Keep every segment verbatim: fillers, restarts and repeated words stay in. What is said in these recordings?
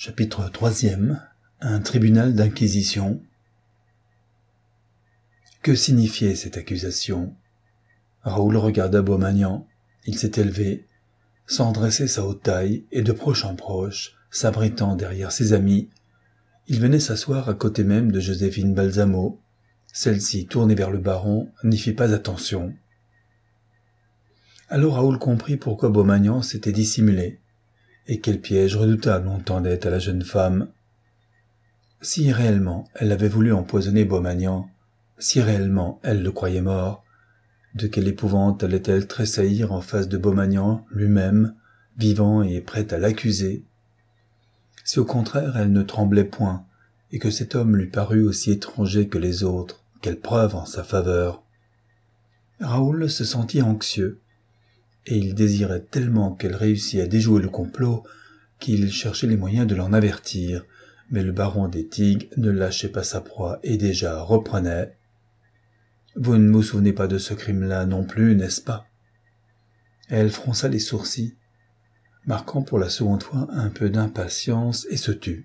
Chapitre troisième. Un tribunal d'inquisition. Que signifiait cette accusation? Raoul regarda Beaumagnan. Il s'était levé, sans dresser sa haute taille, et de proche en proche, s'abritant derrière ses amis, il venait s'asseoir à côté même de Joséphine Balsamo. Celle-ci, tournée vers le baron, n'y fit pas attention. Alors Raoul comprit pourquoi Beaumagnan s'était dissimulé, et quel piège redoutable on tendait à la jeune femme. Si réellement elle avait voulu empoisonner Beaumagnan, si réellement elle le croyait mort, de quelle épouvante allait-elle tressaillir en face de Beaumagnan lui-même, vivant et prêt à l'accuser? Si au contraire elle ne tremblait point, et que cet homme lui parut aussi étranger que les autres, quelle preuve en sa faveur? Raoul se sentit anxieux, et il désirait tellement qu'elle réussît à déjouer le complot qu'il cherchait les moyens de l'en avertir, mais le baron d'Étigues ne lâchait pas sa proie et déjà reprenait. « Vous ne vous souvenez pas de ce crime-là non plus, n'est-ce pas ?» Elle fronça les sourcils, marquant pour la seconde fois un peu d'impatience et se tut.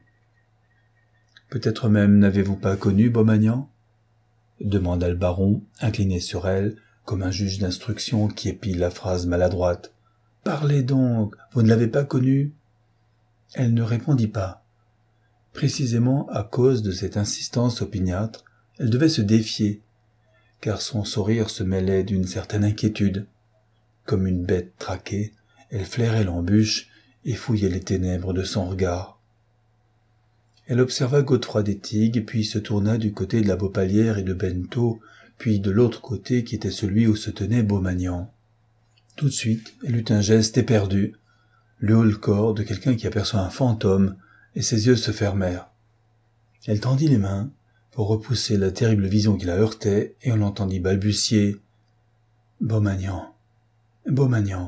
« Peut-être même n'avez-vous pas connu Beaumagnan ?» demanda le baron, incliné sur elle, comme un juge d'instruction qui épie la phrase maladroite. « Parlez donc, vous ne l'avez pas connu ?» Elle ne répondit pas. Précisément à cause de cette insistance opiniâtre, elle devait se défier, car son sourire se mêlait d'une certaine inquiétude. Comme une bête traquée, elle flairait l'embûche et fouillait les ténèbres de son regard. Elle observa Godefroy d'Étigues, puis se tourna du côté de la Beaupalière et de Bento, puis de l'autre côté qui était celui où se tenait Beaumagnan. Tout de suite, elle eut un geste éperdu, le haut-le-corps de quelqu'un qui aperçoit un fantôme, et ses yeux se fermèrent. Elle tendit les mains pour repousser la terrible vision qui la heurtait, et on l'entendit balbutier « Beaumagnan, Beaumagnan ».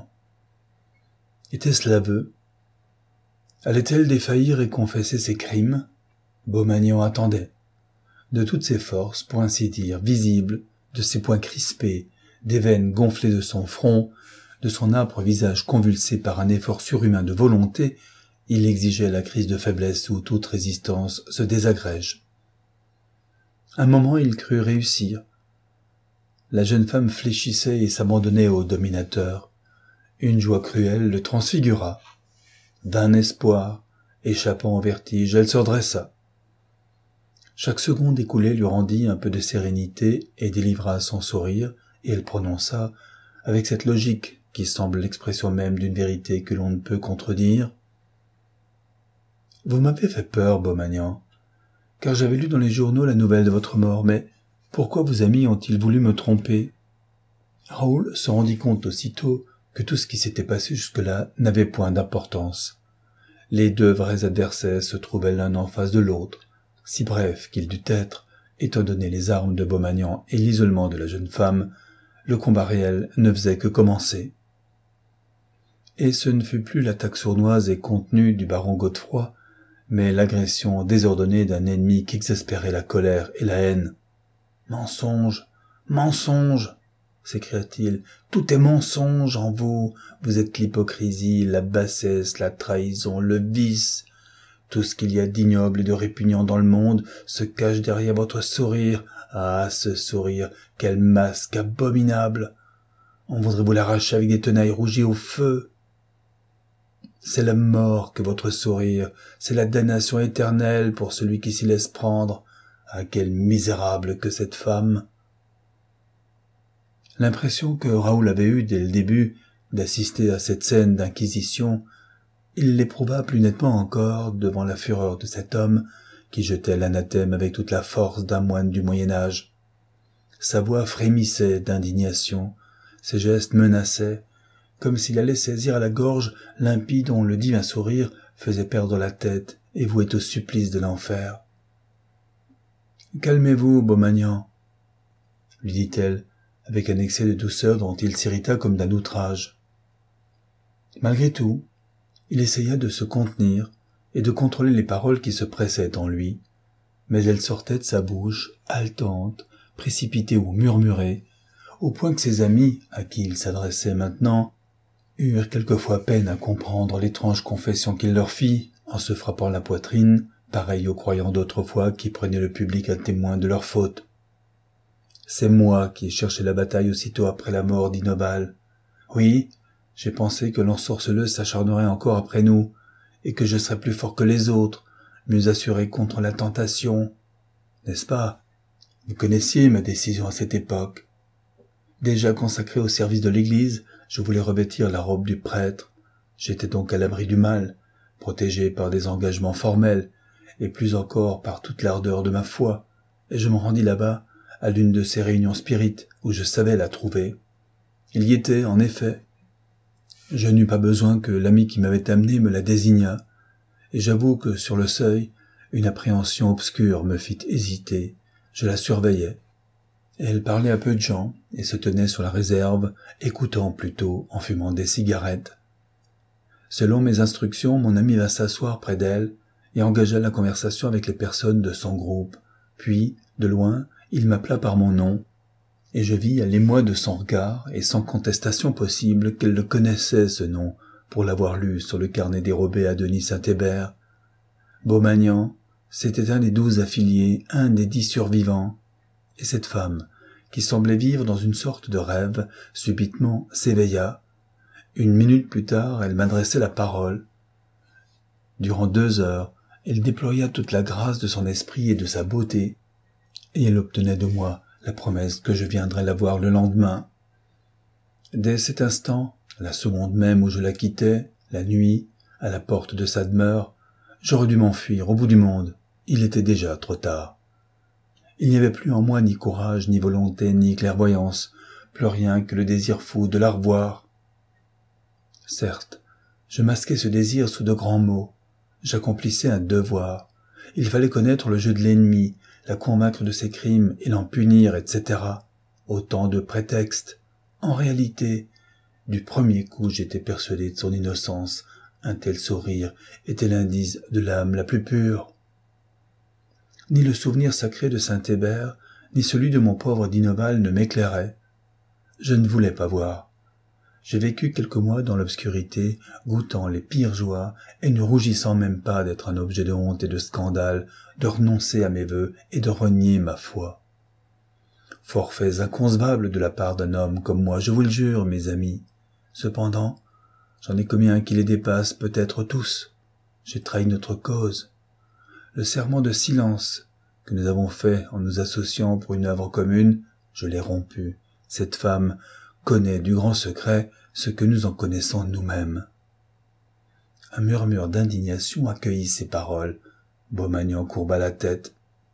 Était-ce l'aveu? Allait-elle défaillir et confesser ses crimes? Beaumagnan attendait. De toutes ses forces, pour ainsi dire, visibles, de ses poings crispés, des veines gonflées de son front, de son âpre visage convulsé par un effort surhumain de volonté, il exigeait la crise de faiblesse où toute résistance se désagrège. Un moment, il crut réussir. La jeune femme fléchissait et s'abandonnait au dominateur. Une joie cruelle le transfigura. D'un espoir, échappant au vertige, elle se redressa. Chaque seconde écoulée lui rendit un peu de sérénité et délivra son sourire, et elle prononça, avec cette logique qui semble l'expression même d'une vérité que l'on ne peut contredire. « Vous m'avez fait peur, Beaumagnan, car j'avais lu dans les journaux la nouvelle de votre mort, mais pourquoi vos amis ont-ils voulu me tromper ?» Raoul se rendit compte aussitôt que tout ce qui s'était passé jusque-là n'avait point d'importance. Les deux vrais adversaires se trouvaient l'un en face de l'autre, si bref qu'il dut être, étant donné les armes de Beaumagnan et l'isolement de la jeune femme, le combat réel ne faisait que commencer. Et ce ne fut plus l'attaque sournoise et contenue du baron Godefroy, mais l'agression désordonnée d'un ennemi qu'exaspérait la colère et la haine. « Mensonge, mensonge !» s'écria-t-il. « Tout est mensonge en vous. Vous êtes l'hypocrisie, la bassesse, la trahison, le vice. Tout ce qu'il y a d'ignoble et de répugnant dans le monde se cache derrière votre sourire. Ah, ce sourire, quel masque abominable! On voudrait vous l'arracher avec des tenailles rougies au feu. C'est la mort que votre sourire, c'est la damnation éternelle pour celui qui s'y laisse prendre. Ah, quelle misérable que cette femme! » L'impression que Raoul avait eue dès le début d'assister à cette scène d'inquisition, il l'éprouva plus nettement encore devant la fureur de cet homme qui jetait l'anathème avec toute la force d'un moine du Moyen-Âge. Sa voix frémissait d'indignation, ses gestes menaçaient, comme s'il allait saisir à la gorge l'impie dont le divin sourire faisait perdre la tête et vouait au supplice de l'enfer. « Calmez-vous, Beaumagnan, » lui dit-elle, avec un excès de douceur dont il s'irrita comme d'un outrage. Malgré tout, il essaya de se contenir et de contrôler les paroles qui se pressaient en lui, mais elles sortaient de sa bouche, haletantes, précipitées ou murmurées, au point que ses amis, à qui il s'adressait maintenant, eurent quelquefois peine à comprendre l'étrange confession qu'il leur fit, en se frappant la poitrine, pareil aux croyants d'autrefois qui prenaient le public à témoin de leurs fautes. C'est moi qui ai cherché la bataille aussitôt après la mort d'Inobal. Oui, j'ai pensé que l'ensorceleuse s'acharnerait encore après nous, et que je serais plus fort que les autres, mieux assuré contre la tentation. N'est-ce pas? Vous connaissiez ma décision à cette époque. Déjà consacré au service de l'Église, je voulais revêtir la robe du prêtre. J'étais donc à l'abri du mal, protégé par des engagements formels, et plus encore par toute l'ardeur de ma foi, et je me rendis là-bas, à l'une de ces réunions spirites où je savais la trouver. Il y était, en effet. Je n'eus pas besoin que l'ami qui m'avait amené me la désignât, et j'avoue que sur le seuil, une appréhension obscure me fit hésiter. Je la surveillais. Elle parlait à peu de gens et se tenait sur la réserve, écoutant plutôt en fumant des cigarettes. Selon mes instructions, mon ami va s'asseoir près d'elle et engagea la conversation avec les personnes de son groupe. Puis, de loin, il m'appela par mon nom, et je vis à l'émoi de son regard et sans contestation possible qu'elle le connaissait ce nom pour l'avoir lu sur le carnet dérobé à Denis Saint-Hébert. Beaumagnan, c'était un des douze affiliés, un des dix survivants, et cette femme, qui semblait vivre dans une sorte de rêve, subitement s'éveilla. Une minute plus tard, elle m'adressait la parole. Durant deux heures, elle déploya toute la grâce de son esprit et de sa beauté, et elle obtenait de moi la promesse que je viendrais la voir le lendemain. Dès cet instant, la seconde même où je la quittais, la nuit, à la porte de sa demeure, j'aurais dû m'enfuir au bout du monde. Il était déjà trop tard. Il n'y avait plus en moi ni courage, ni volonté, ni clairvoyance, plus rien que le désir fou de la revoir. Certes, je masquais ce désir sous de grands mots. J'accomplissais un devoir. Il fallait connaître le jeu de l'ennemi, la convaincre de ses crimes et l'en punir, et cetera. Autant de prétextes. En réalité, du premier coup j'étais persuadé de son innocence. Un tel sourire était l'indice de l'âme la plus pure. Ni le souvenir sacré de Saint-Hébert, ni celui de mon pauvre Dinoval ne m'éclairaient. Je ne voulais pas voir. J'ai vécu quelques mois dans l'obscurité, goûtant les pires joies et ne rougissant même pas d'être un objet de honte et de scandale, de renoncer à mes vœux et de renier ma foi. Forfaits inconcevables de la part d'un homme comme moi, je vous le jure, mes amis. Cependant, j'en ai commis un qui les dépasse peut-être tous. J'ai trahi notre cause. Le serment de silence que nous avons fait en nous associant pour une œuvre commune, je l'ai rompu. Cette femme connaît du grand secret ce que nous en connaissons nous-mêmes. Un murmure d'indignation accueillit ces paroles. Beaumagnan courba la tête.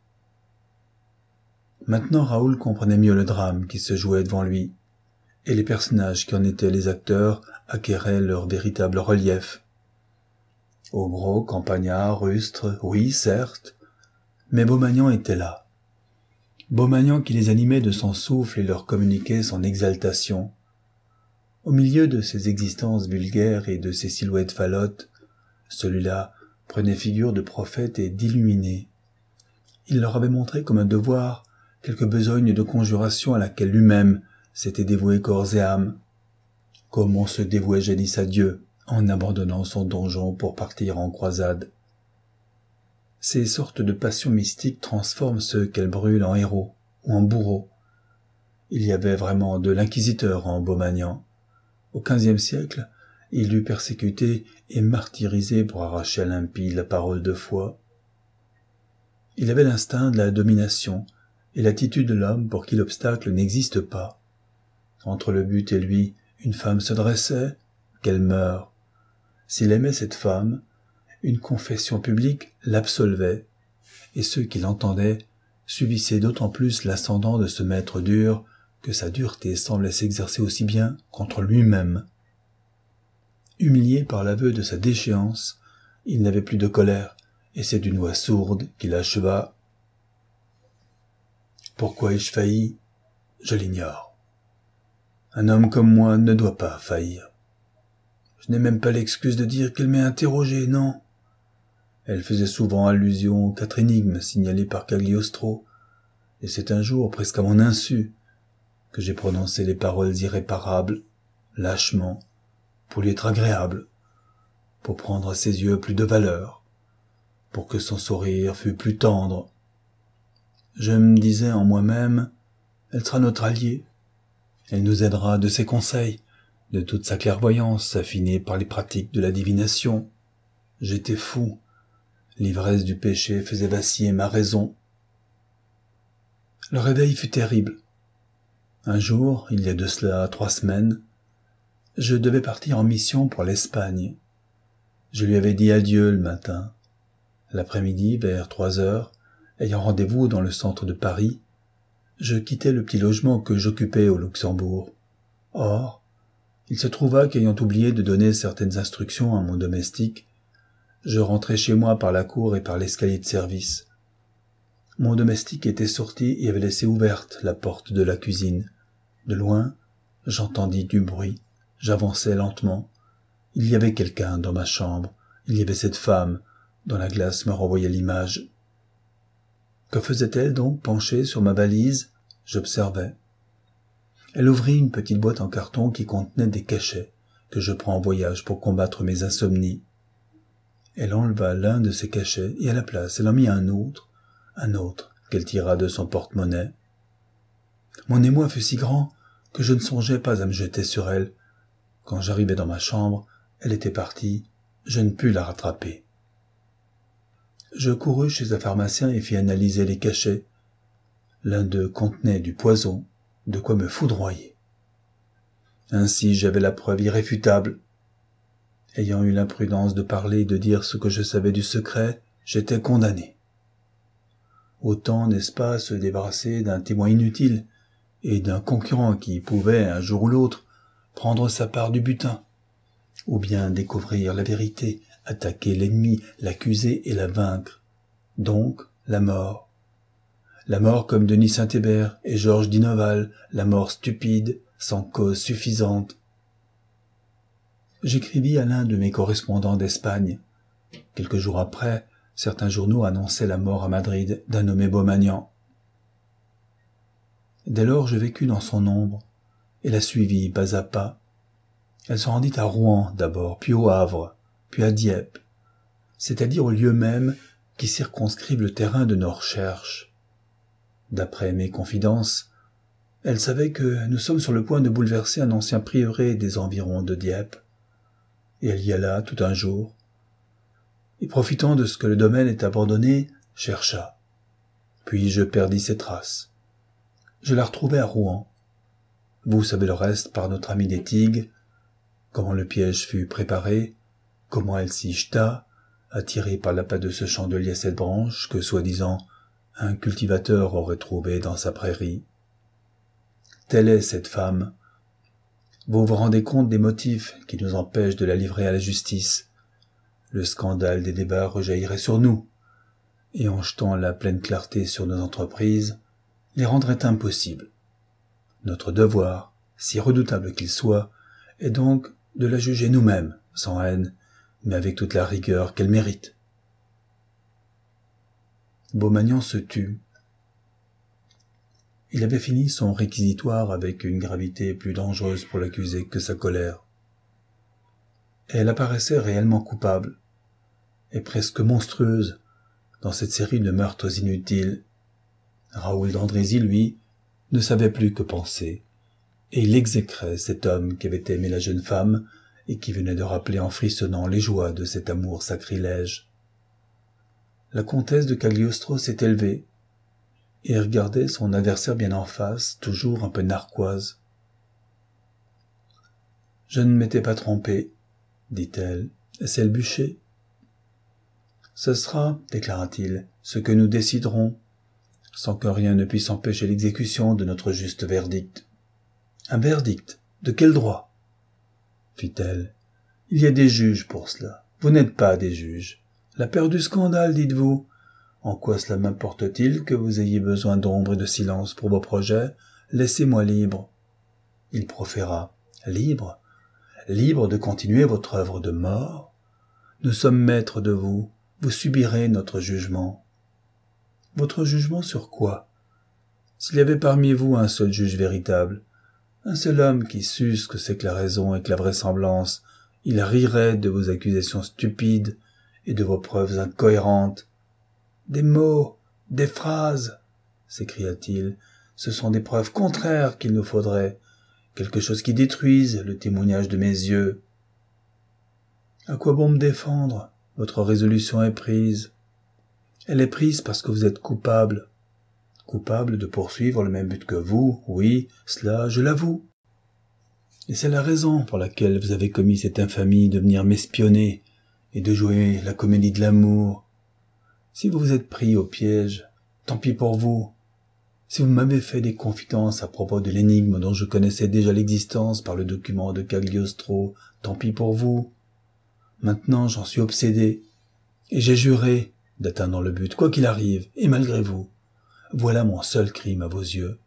Maintenant Raoul comprenait mieux le drame qui se jouait devant lui, et les personnages qui en étaient les acteurs acquéraient leur véritable relief. Hobereau, campagnard, rustre, oui, certes, mais Beaumagnan était là. Beaumagnan qui les animait de son souffle et leur communiquait son exaltation. Au milieu de ces existences vulgaires et de ces silhouettes falottes, celui-là prenait figure de prophète et d'illuminé. Il leur avait montré comme un devoir quelque besogne de conjuration à laquelle lui-même s'était dévoué corps et âme, comme on se dévouait jadis à Dieu en abandonnant son donjon pour partir en croisade. Ces sortes de passions mystiques transforment ceux qu'elles brûlent en héros ou en bourreaux. Il y avait vraiment de l'inquisiteur en Beaumagnan. Au quinzième siècle, il eut persécuté et martyrisé pour arracher à l'impie la parole de foi. Il avait l'instinct de la domination et l'attitude de l'homme pour qui l'obstacle n'existe pas. Entre le but et lui, une femme se dressait, qu'elle meure. S'il aimait cette femme, une confession publique l'absolvait, et ceux qui l'entendaient subissaient d'autant plus l'ascendant de ce maître dur que sa dureté semblait s'exercer aussi bien contre lui-même. Humilié par l'aveu de sa déchéance, il n'avait plus de colère, et c'est d'une voix sourde qu'il acheva. « Pourquoi ai-je failli ? Je l'ignore. Un homme comme moi ne doit pas faillir. Je n'ai même pas l'excuse de dire qu'elle m'ait interrogé, non. Elle faisait souvent allusion aux quatre énigmes signalées par Cagliostro, et c'est un jour, presque à mon insu, que j'ai prononcé les paroles irréparables, lâchement, pour lui être agréable, pour prendre à ses yeux plus de valeur. pour que son sourire fût plus tendre. Je me disais en moi-même, elle sera notre alliée. Elle nous aidera de ses conseils, de toute sa clairvoyance affinée par les pratiques de la divination. J'étais fou. L'ivresse du péché faisait vaciller ma raison. Le réveil fut terrible. Un jour, il y a de cela trois semaines, je devais partir en mission pour l'Espagne. Je lui avais dit adieu le matin. L'après-midi, vers trois heures, ayant rendez-vous dans le centre de Paris, je quittai le petit logement que j'occupais au Luxembourg. Or, il se trouva qu'ayant oublié de donner certaines instructions à mon domestique, je rentrai chez moi par la cour et par l'escalier de service. Mon domestique était sorti et avait laissé ouverte la porte de la cuisine. De loin, j'entendis du bruit. J'avançai lentement. Il y avait quelqu'un dans ma chambre. Il y avait cette femme dont la glace me renvoyait l'image. Que faisait-elle donc penchée sur ma valise? J'observais. Elle ouvrit une petite boîte en carton qui contenait des cachets que je prends en voyage pour combattre mes insomnies. Elle enleva l'un de ces cachets et à la place elle en mit un autre, un autre qu'elle tira de son porte-monnaie. Mon émoi fut si grand que je ne songeais pas à me jeter sur elle. Quand j'arrivai dans ma chambre, elle était partie, je ne pus la rattraper. Je courus chez un pharmacien et fis analyser les cachets. L'un d'eux contenait du poison, de quoi me foudroyer. Ainsi j'avais la preuve irréfutable. Ayant eu l'imprudence de parler et de dire ce que je savais du secret, j'étais condamné. Autant, n'est-ce pas, se débarrasser d'un témoin inutile et d'un concurrent qui pouvait, un jour ou l'autre, prendre sa part du butin, ou bien découvrir la vérité, attaquer l'ennemi, l'accuser et la vaincre. Donc, la mort. La mort comme Denis Saint-Hébert et Georges Dinoval, la mort stupide, sans cause suffisante. J'écrivis à l'un de mes correspondants d'Espagne. Quelques jours après, certains journaux annonçaient la mort à Madrid d'un nommé Beaumagnan. Dès lors, je vécus dans son ombre et la suivis pas à pas. Elle se rendit à Rouen d'abord, puis au Havre, puis à Dieppe, c'est-à-dire au lieu même qui circonscrivent le terrain de nos recherches. D'après mes confidences, elle savait que nous sommes sur le point de bouleverser un ancien prieuré des environs de Dieppe, et elle y alla tout un jour, et profitant de ce que le domaine est abandonné, chercha. Puis je perdis ses traces. Je la retrouvai à Rouen. Vous savez le reste par notre amie d'Étigues, comment le piège fut préparé, comment elle s'y jeta, attirée par l'appât de ce chandelier à sept branches que, soi-disant, un cultivateur aurait trouvé dans sa prairie. Telle est cette femme. Vous vous rendez compte des motifs qui nous empêchent de la livrer à la justice. Le scandale des débats rejaillirait sur nous, et en jetant la pleine clarté sur nos entreprises, les rendrait impossibles. Notre devoir, si redoutable qu'il soit, est donc de la juger nous-mêmes, sans haine, mais avec toute la rigueur qu'elle mérite. Beaumagnan se tut. Il avait fini son réquisitoire avec une gravité plus dangereuse pour l'accusé que sa colère. Elle apparaissait réellement coupable, et presque monstrueuse, dans cette série de meurtres inutiles. Raoul d'Andrézy, lui, ne savait plus que penser, et il exécrait cet homme qui avait aimé la jeune femme et qui venait de rappeler en frissonnant les joies de cet amour sacrilège. La comtesse de Cagliostro s'est élevée et regardait son adversaire bien en face, toujours un peu narquoise. « Je ne m'étais pas trompée, dit-elle, c'est le bûcher. Ce sera, déclara-t-il, ce que nous déciderons, sans que rien ne puisse empêcher l'exécution de notre juste verdict. »« Un verdict? De quel droit ?» fit-elle. « Il y a des juges pour cela. Vous n'êtes pas des juges. La peur du scandale, dites-vous. En quoi cela m'importe-t-il que vous ayez besoin d'ombre et de silence pour vos projets? Laissez-moi libre. » Il proféra. « Libre? Libre de continuer votre œuvre de mort? Nous sommes maîtres de vous. Vous subirez notre jugement. » « Votre jugement sur quoi? S'il y avait parmi vous un seul juge véritable, un seul homme qui sût ce que c'est que la raison et que la vraisemblance, il rirait de vos accusations stupides et de vos preuves incohérentes. Des mots, des phrases, s'écria-t-il, ce sont des preuves contraires qu'il nous faudrait, quelque chose qui détruise le témoignage de mes yeux. À quoi bon me défendre? Votre résolution est prise. Elle est prise parce que vous êtes coupable. Coupable de poursuivre le même but que vous, oui, cela je l'avoue. Et c'est la raison pour laquelle vous avez commis cette infamie de venir m'espionner et de jouer la comédie de l'amour. Si vous vous êtes pris au piège, tant pis pour vous. Si vous m'avez fait des confidences à propos de l'énigme dont je connaissais déjà l'existence par le document de Cagliostro, tant pis pour vous. Maintenant j'en suis obsédé, et j'ai juré d'atteindre le but, quoi qu'il arrive, et malgré vous. Voilà mon seul crime à vos yeux.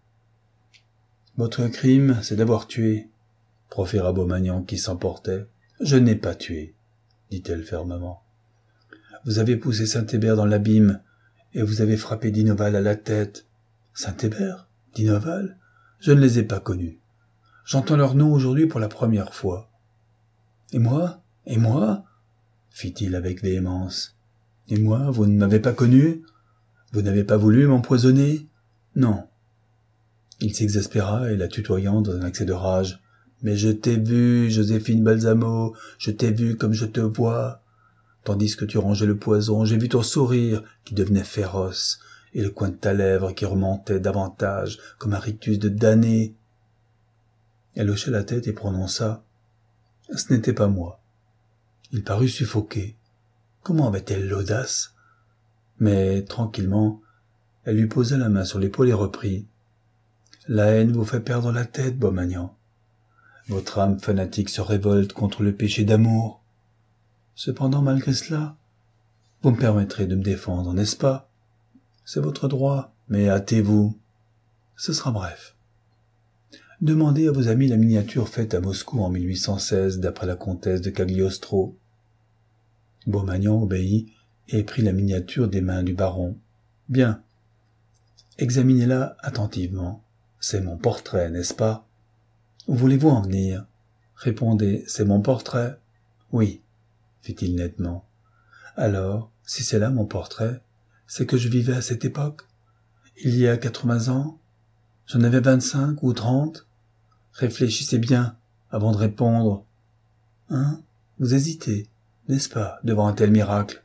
Votre crime, c'est d'avoir tué, proféra Beaumagnan qui s'emportait. Je n'ai pas tué, dit-elle fermement. Vous avez poussé Saint-Hébert dans l'abîme, et vous avez frappé Dinoval à la tête. Saint-Hébert? Dinoval? Je ne les ai pas connus. J'entends leur nom aujourd'hui pour la première fois. Et moi? Et moi? Fit-il avec véhémence. Et moi, vous ne m'avez pas connu? Vous n'avez pas voulu m'empoisonner? Non. Il s'exaspéra et la tutoyant dans un accès de rage. Mais je t'ai vu, Joséphine Balsamo, je t'ai vu comme je te vois. Tandis que tu rangeais le poison, j'ai vu ton sourire qui devenait féroce, et le coin de ta lèvre qui remontait davantage comme un rictus de damné. Elle hocha la tête et prononça. Ce n'était pas moi. Il parut suffoqué. Comment avait-elle l'audace? Mais, tranquillement, elle lui posa la main sur l'épaule et reprit. La haine vous fait perdre la tête, Beaumagnan. Votre âme fanatique se révolte contre le péché d'amour. Cependant, malgré cela, vous me permettrez de me défendre, n'est-ce pas? C'est votre droit, mais hâtez-vous. Ce sera bref. Demandez à vos amis la miniature faite à Moscou en mille huit cent seize d'après la comtesse de Cagliostro. Beaumagnan obéit et prit la miniature des mains du baron. Bien. Examinez-la attentivement. C'est mon portrait, n'est-ce pas? Où voulez-vous en venir? Répondez, c'est mon portrait? Oui, fit-il nettement. Alors, si c'est là mon portrait, c'est que je vivais à cette époque? Il y a quatre-vingts ans? J'en avais vingt-cinq ou trente? Réfléchissez bien avant de répondre. Hein? Vous hésitez, n'est-ce pas, devant un tel miracle?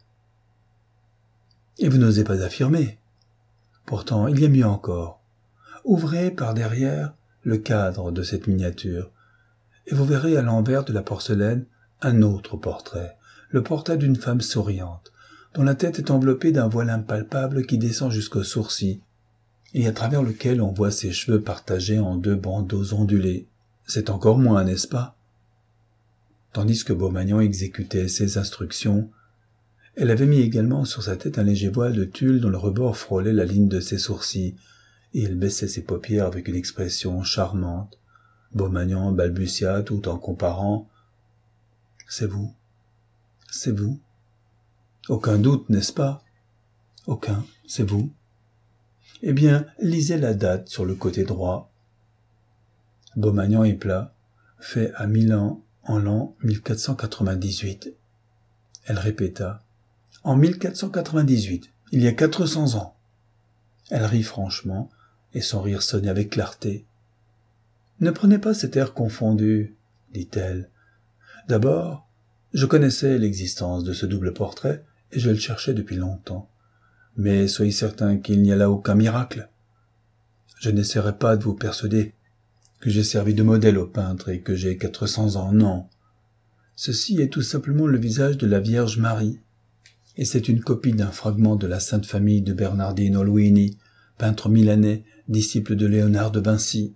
Et vous n'osez pas affirmer. Pourtant, il y a mieux encore. Ouvrez par derrière le cadre de cette miniature, et vous verrez à l'envers de la porcelaine un autre portrait, le portrait d'une femme souriante, dont la tête est enveloppée d'un voile impalpable qui descend jusqu'aux sourcils, et à travers lequel on voit ses cheveux partagés en deux bandeaux ondulés. C'est encore moins, n'est-ce pas? Tandis que Beaumagnan exécutait ses instructions, elle avait mis également sur sa tête un léger voile de tulle dont le rebord frôlait la ligne de ses sourcils, et elle baissait ses paupières avec une expression charmante. Beaumagnan balbutia tout en comparant. « C'est vous, c'est vous. Aucun doute, n'est-ce pas? Aucun, c'est vous. Eh bien, lisez la date sur le côté droit. Beaumagnan est plat, fait à Milan en l'an mille quatre cent quatre-vingt-dix-huit. Elle répéta. En mille quatre cent quatre-vingt-dix-huit, il y a quatre cents ans. Elle rit franchement, et son rire sonnait avec clarté. Ne prenez pas cet air confondu, dit-elle. D'abord, je connaissais l'existence de ce double portrait, et je le cherchais depuis longtemps. Mais soyez certain qu'il n'y a là aucun miracle. Je n'essaierai pas de vous persuader que j'ai servi de modèle au peintre et que j'ai quatre cents ans, non. Ceci est tout simplement le visage de la Vierge Marie, et c'est une copie d'un fragment de la Sainte Famille de Bernardino Luini, peintre milanais, disciple de Léonard de Vinci.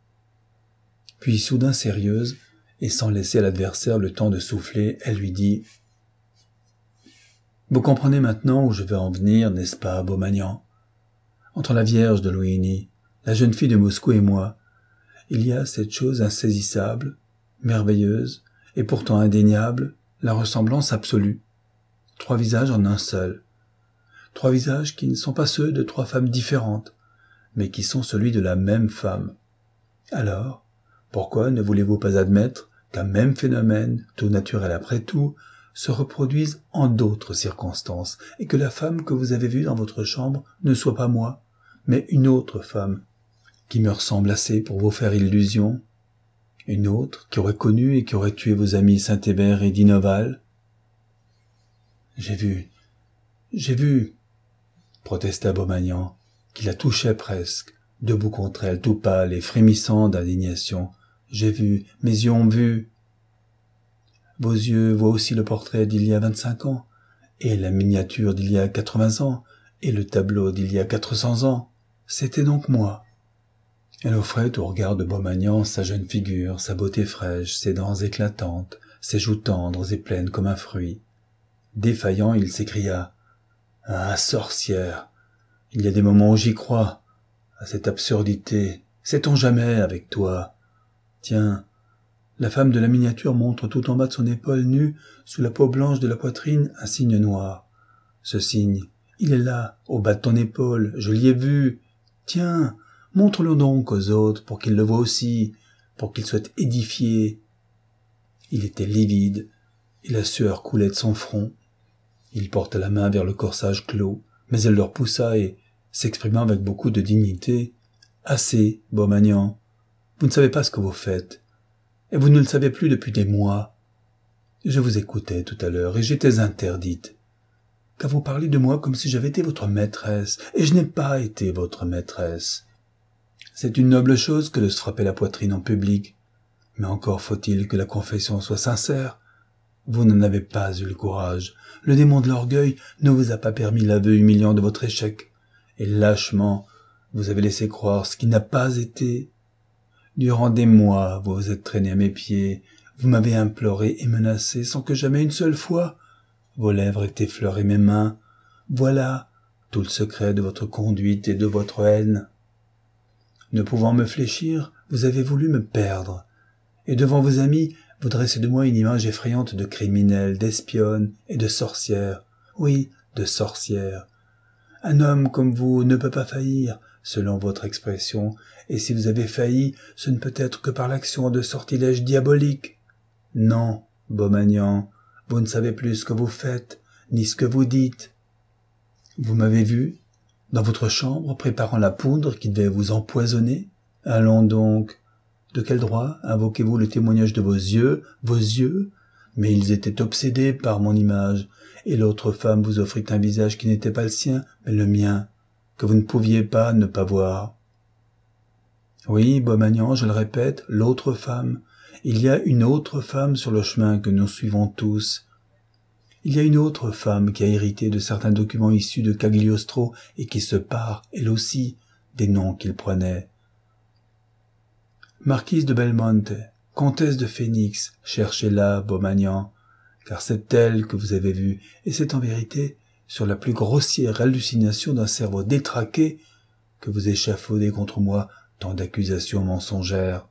Puis, soudain sérieuse, et sans laisser à l'adversaire le temps de souffler, elle lui dit « Vous comprenez maintenant où je veux en venir, n'est-ce pas, Beaumagnan? Entre la Vierge de Luini, la jeune fille de Moscou et moi, il y a cette chose insaisissable, merveilleuse, et pourtant indéniable, la ressemblance absolue. Trois visages en un seul. Trois visages qui ne sont pas ceux de trois femmes différentes, mais qui sont celui de la même femme. Alors, pourquoi ne voulez-vous pas admettre qu'un même phénomène, tout naturel après tout, se reproduise en d'autres circonstances, et que la femme que vous avez vue dans votre chambre ne soit pas moi, mais une autre femme, qui me ressemble assez pour vous faire illusion, une autre qui aurait connu et qui aurait tué vos amis Saint-Hébert et Dinoval. J'ai vu, j'ai vu, protesta Beaumagnan, qui la touchait presque, debout contre elle, tout pâle et frémissant d'indignation. J'ai vu, mes yeux ont vu. Vos yeux voient aussi le portrait d'il y a vingt-cinq ans, et la miniature d'il y a quatre-vingts ans, et le tableau d'il y a quatre cents ans. C'était donc moi. Elle offrait au regard de Beaumagnan sa jeune figure, sa beauté fraîche, ses dents éclatantes, ses joues tendres et pleines comme un fruit. Défaillant, il s'écria « Ah, sorcière! Il y a des moments où j'y crois, à cette absurdité. Sait-on jamais avec toi? Tiens, la femme de la miniature montre tout en bas de son épaule nue, sous la peau blanche de la poitrine, un signe noir. Ce signe, il est là, au bas de ton épaule, je l'y ai vu. Tiens, montre-le donc aux autres pour qu'ils le voient aussi, pour qu'ils soient édifiés. » Il était livide, et la sueur coulait de son front. Il porta la main vers le corsage clos, mais elle le repoussa et, s'exprimant avec beaucoup de dignité, « Assez, Beaumagnan, vous ne savez pas ce que vous faites, et vous ne le savez plus depuis des mois. Je vous écoutais tout à l'heure, et j'étais interdite, car vous parlez de moi comme si j'avais été votre maîtresse, et je n'ai pas été votre maîtresse. C'est une noble chose que de se frapper la poitrine en public, mais encore faut-il que la confession soit sincère. Vous n'en avez pas eu le courage. Le démon de l'orgueil ne vous a pas permis l'aveu humiliant de votre échec. Et lâchement, vous avez laissé croire ce qui n'a pas été. Durant des mois, vous vous êtes traîné à mes pieds. Vous m'avez imploré et menacé sans que jamais une seule fois. Vos lèvres aient effleuré mes mains. Voilà tout le secret de votre conduite et de votre haine. Ne pouvant me fléchir, vous avez voulu me perdre. Et devant vos amis, vous dressez de moi une image effrayante de criminelle, d'espionne et de sorcière. Oui, de sorcière. Un homme comme vous ne peut pas faillir, selon votre expression, et si vous avez failli, ce ne peut être que par l'action de sortilèges diaboliques. Non, Beaumagnan, vous ne savez plus ce que vous faites, ni ce que vous dites. Vous m'avez vu, dans votre chambre, préparant la poudre qui devait vous empoisonner. Allons donc. De quel droit invoquez-vous le témoignage de vos yeux, vos yeux? Mais ils étaient obsédés par mon image, et l'autre femme vous offrit un visage qui n'était pas le sien, mais le mien, que vous ne pouviez pas ne pas voir. Oui, Beaumagnan, je le répète, l'autre femme. Il y a une autre femme sur le chemin que nous suivons tous. Il y a une autre femme qui a hérité de certains documents issus de Cagliostro et qui se pare, elle aussi, des noms qu'il prenait. Marquise de Belmonte, comtesse de Phénix, cherchez-la, Beaumagnan, car c'est elle que vous avez vue, et c'est en vérité sur la plus grossière hallucination d'un cerveau détraqué que vous échafaudez contre moi tant d'accusations mensongères.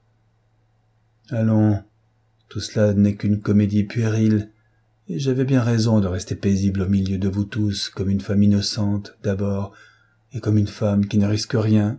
Allons, tout cela n'est qu'une comédie puérile, et j'avais bien raison de rester paisible au milieu de vous tous, comme une femme innocente, d'abord, et comme une femme qui ne risque rien.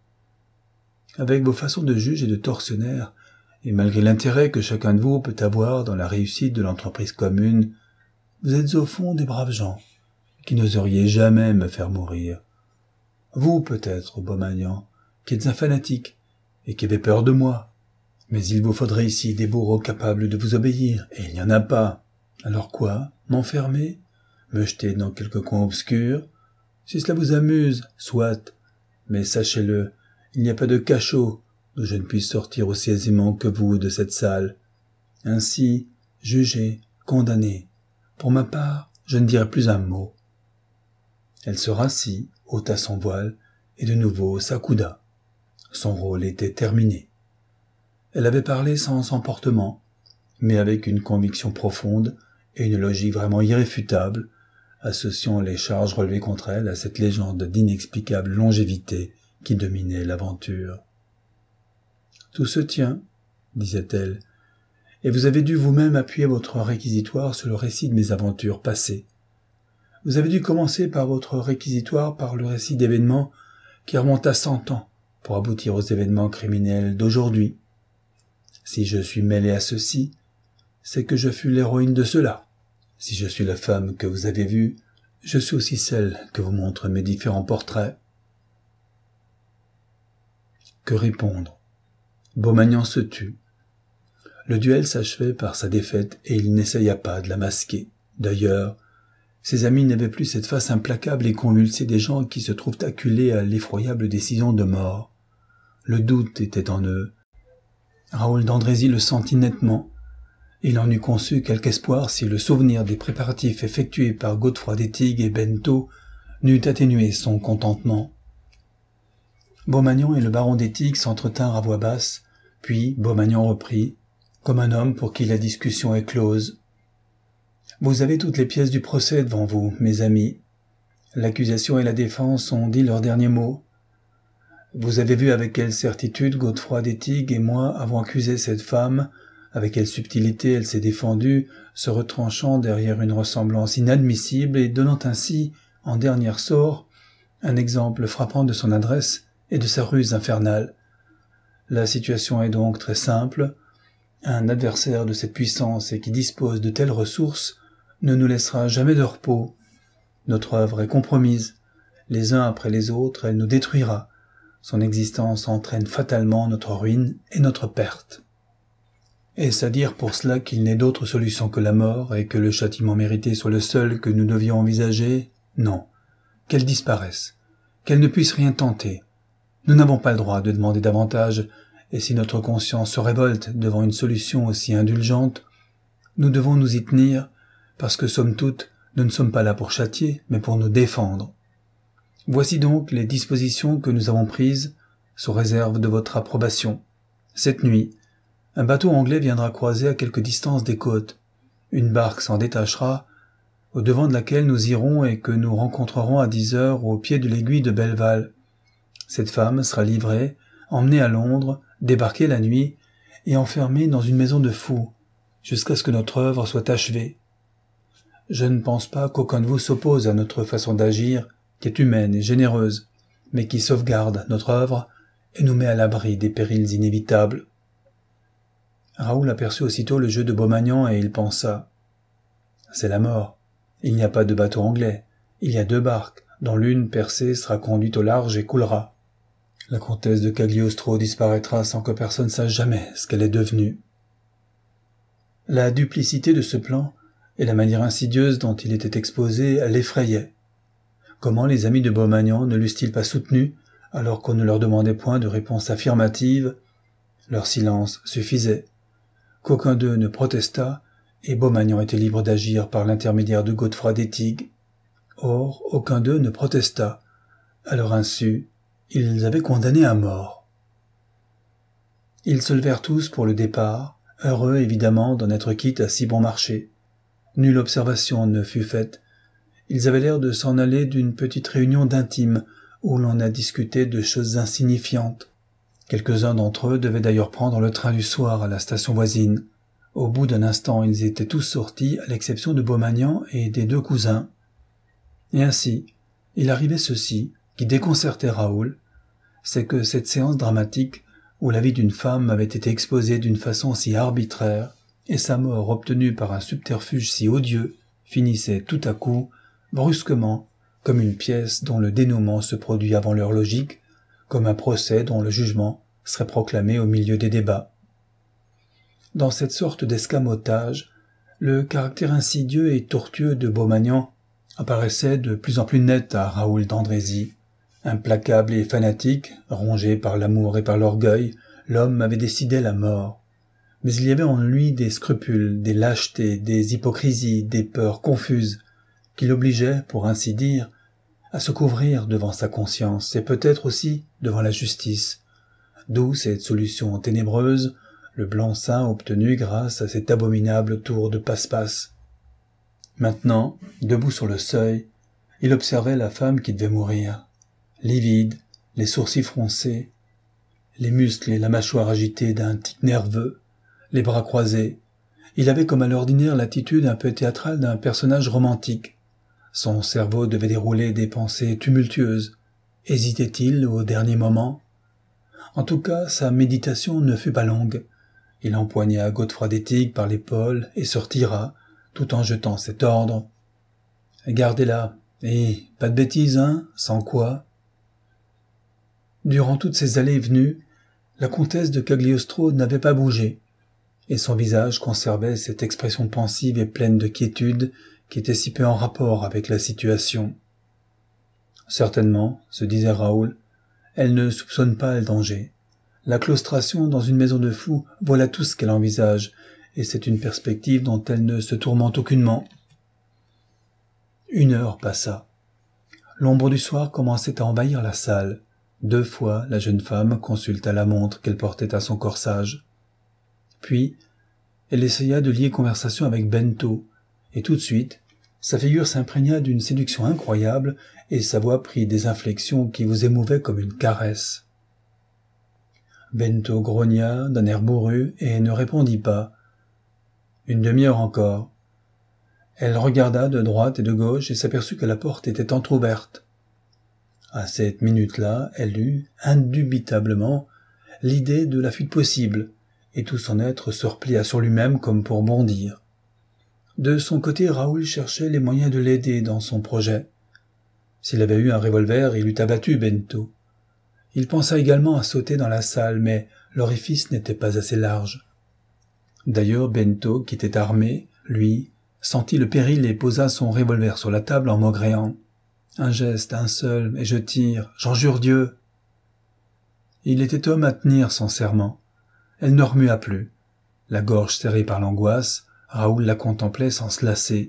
Avec vos façons de juge et de tortionnaire, et malgré l'intérêt que chacun de vous peut avoir dans la réussite de l'entreprise commune, vous êtes au fond des braves gens, qui n'oseriez jamais me faire mourir. Vous, peut-être, Beaumagnan, qui êtes un fanatique, et qui avez peur de moi. Mais il vous faudrait ici des bourreaux capables de vous obéir, et il n'y en a pas. Alors quoi? M'enfermer? Me jeter dans quelque coin obscur? Si cela vous amuse, soit, mais sachez-le, il n'y a pas de cachot d'où je ne puisse sortir aussi aisément que vous de cette salle. Ainsi, jugez, condamnez. Pour ma part, je ne dirai plus un mot. » Elle se rassit, ôta son voile, et de nouveau s'accouda. Son rôle était terminé. Elle avait parlé sans emportement, mais avec une conviction profonde et une logique vraiment irréfutable, associant les charges relevées contre elle à cette légende d'inexplicable longévité qui dominait l'aventure. « Tout se tient, disait-elle, et vous avez dû vous-même appuyer votre réquisitoire sur le récit de mes aventures passées. Vous avez dû commencer par votre réquisitoire par le récit d'événements qui remontent à cent ans pour aboutir aux événements criminels d'aujourd'hui. Si je suis mêlé à ceci, c'est que je fus l'héroïne de cela, Si je suis la femme que vous avez vue, je suis aussi celle que vous montrent mes différents portraits. » Que répondre? Beaumagnan se tut. Le duel s'achevait par sa défaite et il n'essaya pas de la masquer. D'ailleurs, ses amis n'avaient plus cette face implacable et convulsée des gens qui se trouvent acculés à l'effroyable décision de mort. Le doute était en eux. Raoul d'Andrézy le sentit nettement. Il en eût conçu quelque espoir si le souvenir des préparatifs effectués par Godefroy d'Etigues et Bento n'eût atténué son contentement. Beaumagnan et le baron d'Etigues s'entretinrent à voix basse, puis Beaumagnan reprit, comme un homme pour qui la discussion est close. « Vous avez toutes les pièces du procès devant vous, mes amis. L'accusation et la défense ont dit leurs derniers mots. Vous avez vu avec quelle certitude Godefroy d'Etigues et moi avons accusé cette femme, avec quelle subtilité elle s'est défendue, se retranchant derrière une ressemblance inadmissible et donnant ainsi, en dernier sort, un exemple frappant de son adresse et de sa ruse infernale. La situation est donc très simple. Un adversaire de cette puissance et qui dispose de telles ressources ne nous laissera jamais de repos. Notre œuvre est compromise. Les uns après les autres, elle nous détruira. Son existence entraîne fatalement notre ruine et notre perte. Est-ce à dire pour cela qu'il n'est d'autre solution que la mort et que le châtiment mérité soit le seul que nous devions envisager? Non. Qu'elle disparaisse. Qu'elle ne puisse rien tenter. Nous n'avons pas le droit de demander davantage, et si notre conscience se révolte devant une solution aussi indulgente, nous devons nous y tenir, parce que, somme toute, nous ne sommes pas là pour châtier, mais pour nous défendre. Voici donc les dispositions que nous avons prises, sous réserve de votre approbation. Cette nuit, un bateau anglais viendra croiser à quelque distance des côtes. Une barque s'en détachera, au devant de laquelle nous irons et que nous rencontrerons à dix heures au pied de l'aiguille de Belleval. Cette femme sera livrée, emmenée à Londres, débarquée la nuit et enfermée dans une maison de fous, jusqu'à ce que notre œuvre soit achevée. Je ne pense pas qu'aucun de vous s'oppose à notre façon d'agir, qui est humaine et généreuse, mais qui sauvegarde notre œuvre et nous met à l'abri des périls inévitables. » Raoul aperçut aussitôt le jeu de Beaumagnan et il pensa « C'est la mort. Il n'y a pas de bateau anglais. Il y a deux barques, dont l'une percée sera conduite au large et coulera. La comtesse de Cagliostro disparaîtra sans que personne sache jamais ce qu'elle est devenue. » La duplicité de ce plan et la manière insidieuse dont il était exposé l'effrayaient. Comment les amis de Beaumagnan ne l'eussent-ils pas soutenu, alors qu'on ne leur demandait point de réponse affirmative? Leur silence suffisait. Qu'aucun d'eux ne protesta, et Beaumagnan était libre d'agir par l'intermédiaire de Godefroy d'Etigues. Or, aucun d'eux ne protesta. À leur insu, ils avaient condamné à mort. Ils se levèrent tous pour le départ, heureux évidemment d'en être quittes à si bon marché. Nulle observation ne fut faite. Ils avaient l'air de s'en aller d'une petite réunion d'intimes, où l'on a discuté de choses insignifiantes. Quelques-uns d'entre eux devaient d'ailleurs prendre le train du soir à la station voisine. Au bout d'un instant, ils étaient tous sortis, à l'exception de Beaumagnan et des deux cousins. Et ainsi, il arrivait ceci, qui déconcertait Raoul, c'est que cette séance dramatique, où la vie d'une femme avait été exposée d'une façon si arbitraire, et sa mort obtenue par un subterfuge si odieux, finissait tout à coup, brusquement, comme une pièce dont le dénouement se produit avant l'heure logique, comme un procès dont le jugement serait proclamé au milieu des débats. Dans cette sorte d'escamotage, le caractère insidieux et tortueux de Beaumagnan apparaissait de plus en plus net à Raoul d'Andrézy. Implacable et fanatique, rongé par l'amour et par l'orgueil, l'homme avait décidé la mort. Mais il y avait en lui des scrupules, des lâchetés, des hypocrisies, des peurs confuses, qui l'obligeaient, pour ainsi dire, à se couvrir devant sa conscience et peut-être aussi devant la justice. D'où cette solution ténébreuse, le blanc-seing obtenu grâce à cet abominable tour de passe-passe. Maintenant, debout sur le seuil, il observait la femme qui devait mourir. Livide, les sourcils froncés, les muscles et la mâchoire agités d'un tic nerveux, les bras croisés. Il avait comme à l'ordinaire l'attitude un peu théâtrale d'un personnage romantique. Son cerveau devait dérouler des pensées tumultueuses. Hésitait-il au dernier moment? En tout cas, sa méditation ne fut pas longue. Il empoigna Godefroy d'Etigues par l'épaule et se retira, tout en jetant cet ordre. « Gardez-la, et pas de bêtises, hein, sans quoi ?» Durant toutes ces allées et venues, la comtesse de Cagliostro n'avait pas bougé, et son visage conservait cette expression pensive et pleine de quiétude qui était si peu en rapport avec la situation. Certainement, se disait Raoul, elle ne soupçonne pas le danger. La claustration dans une maison de fous, voilà tout ce qu'elle envisage, et c'est une perspective dont elle ne se tourmente aucunement. Une heure passa. L'ombre du soir commençait à envahir la salle. Deux fois, la jeune femme consulta la montre qu'elle portait à son corsage. Puis, elle essaya de lier conversation avec Bento, et tout de suite, sa figure s'imprégna d'une séduction incroyable et sa voix prit des inflexions qui vous émouvaient comme une caresse. Bento grogna d'un air bourru et ne répondit pas. Une demi-heure encore. Elle regarda de droite et de gauche et s'aperçut que la porte était entr'ouverte. À cette minute-là, elle eut, indubitablement, l'idée de la fuite possible, et tout son être se replia sur lui-même comme pour bondir. De son côté, Raoul cherchait les moyens de l'aider dans son projet. S'il avait eu un revolver, il eût abattu Bento. Il pensa également à sauter dans la salle, mais l'orifice n'était pas assez large. D'ailleurs, Bento, qui était armé, lui, sentit le péril et posa son revolver sur la table en maugréant. « Un geste, un seul, et je tire, j'en jure Dieu !» Il était homme à tenir son serment. Elle ne remua plus. La gorge serrée par l'angoisse, Raoul la contemplait sans se lasser.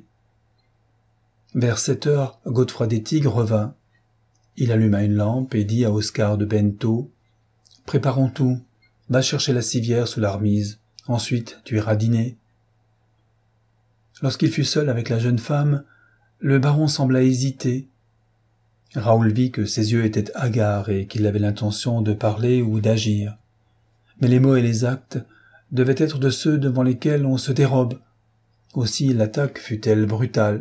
Vers sept heures, Godefroy des Tigres revint. Il alluma une lampe et dit à Oscar de Bento « Préparons tout, va chercher la civière sous la remise, ensuite tu iras dîner. » Lorsqu'il fut seul avec la jeune femme, le baron sembla hésiter. Raoul vit que ses yeux étaient hagards et qu'il avait l'intention de parler ou d'agir. Mais les mots et les actes devaient être de ceux devant lesquels on se dérobe. Aussi l'attaque fut-elle brutale.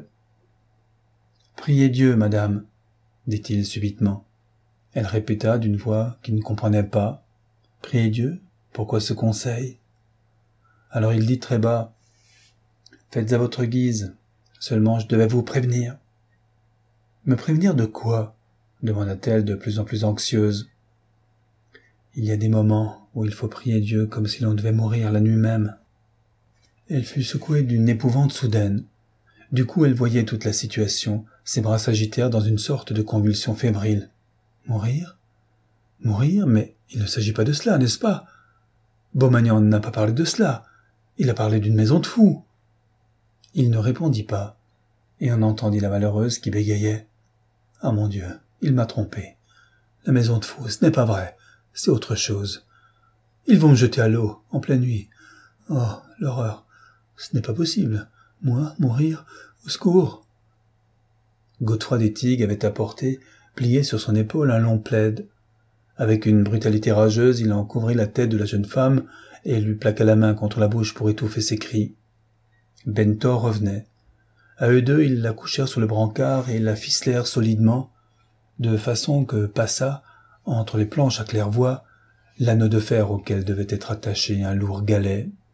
« Priez Dieu, madame, » dit-il subitement. Elle répéta d'une voix qui ne comprenait pas. « Priez Dieu? Pourquoi ce conseil ?» Alors il dit très bas. « Faites à votre guise, seulement je devais vous prévenir. » « Me prévenir de quoi ?» demanda-t-elle de plus en plus anxieuse. « Il y a des moments où il faut prier Dieu comme si l'on devait mourir la nuit même. » Elle fut secouée d'une épouvante soudaine. Du coup, elle voyait toute la situation. Ses bras s'agitèrent dans une sorte de convulsion fébrile. « Mourir ? Mourir ? Mais il ne s'agit pas de cela, n'est-ce pas ? Beaumagnan n'a pas parlé de cela. Il a parlé d'une maison de fous. » Il ne répondit pas, et on entendit la malheureuse qui bégayait. « Ah mon Dieu, il m'a trompé. La maison de fous, ce n'est pas vrai, c'est autre chose. Ils vont me jeter à l'eau, en pleine nuit. Oh, l'horreur, ce n'est pas possible. Moi, mourir, au secours !» Godefroy des Tigres avait apporté, plié sur son épaule, un long plaid. Avec une brutalité rageuse, il en couvrit la tête de la jeune femme et lui plaqua la main contre la bouche pour étouffer ses cris. Bento revenait. À eux deux, ils la couchèrent sur le brancard et la ficelèrent solidement, de façon que passa, entre les planches à claire-voie, l'anneau de fer auquel devait être attaché un lourd galet.